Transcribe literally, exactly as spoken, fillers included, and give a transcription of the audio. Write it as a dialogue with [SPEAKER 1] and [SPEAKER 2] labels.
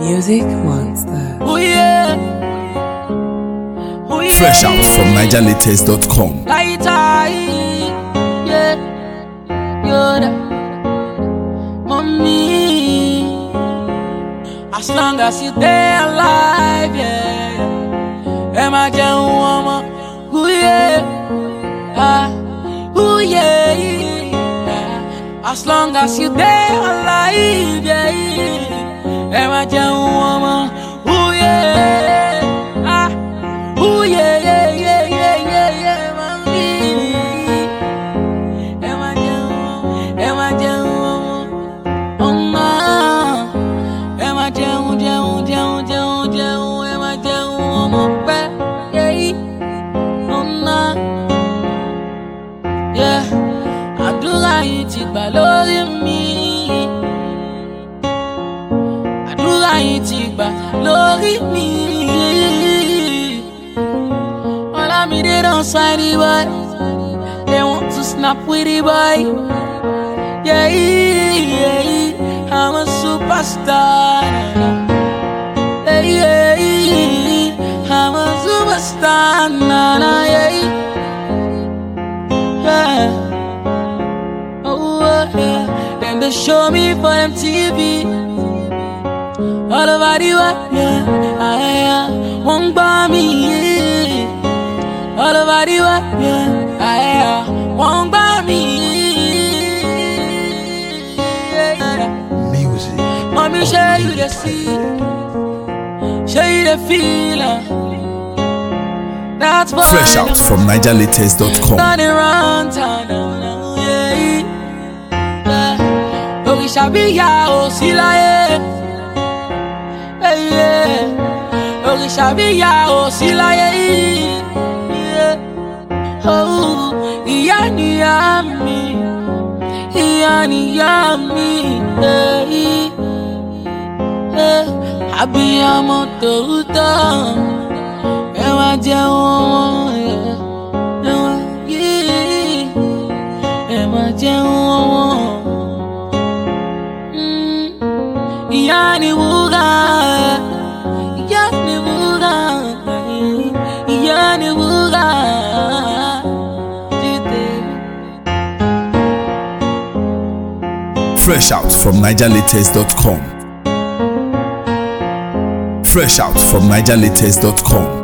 [SPEAKER 1] Music Monster.
[SPEAKER 2] Oh yeah. Oh yeah.
[SPEAKER 3] Fresh out from niger latest dot com.
[SPEAKER 2] Light yeah. Yoda. Mommy. As long as you stay alive, yeah. Am I just woman? Oh yeah. Ah. Oh yeah. As long as you stay alive, yeah. Am I just woman? Oh yeah. Ah. Oh yeah, yeah, yeah, yeah, yeah, yeah, mommy. Am I just woman? Am I just woman? Oh no. Am I just woman? Just woman, just woman, just woman. Am I just woman? Yeah. Oh no. Yeah. Àdúrà yìí ti gbà lórí mi. Àdúrà yìí ti gbà lórí mi. All of me they don't sign the boy. They want to snap with the boy. Yeah, yeah, I'm a superstar. Yeah, yeah, I'm a superstar. Nah, nah, yeah, yeah. Them they show me for M T V. All over the world, yeah, yeah, won't buy me, yeah. All over the world, yeah, yeah, won't buy me, yeah.
[SPEAKER 3] Music.
[SPEAKER 2] Mommy, show you the see, show you the feeling. That's why
[SPEAKER 3] Fresh out from niger latest dot com.
[SPEAKER 2] Turning around town, yeah. Orishabiya osilaye, yeah. Orishabiya osilaye, yeah. Oh, iya ni yami, iya ni yami, yeah. Abiyamo tòótọ́, ẹ wá jẹ́ wọn, ẹ wá jẹ́ wọn. Yani wuga, yani wuga, yani wuga.
[SPEAKER 3] Fresh out from niger latest dot com. Fresh out from niger latest dot com.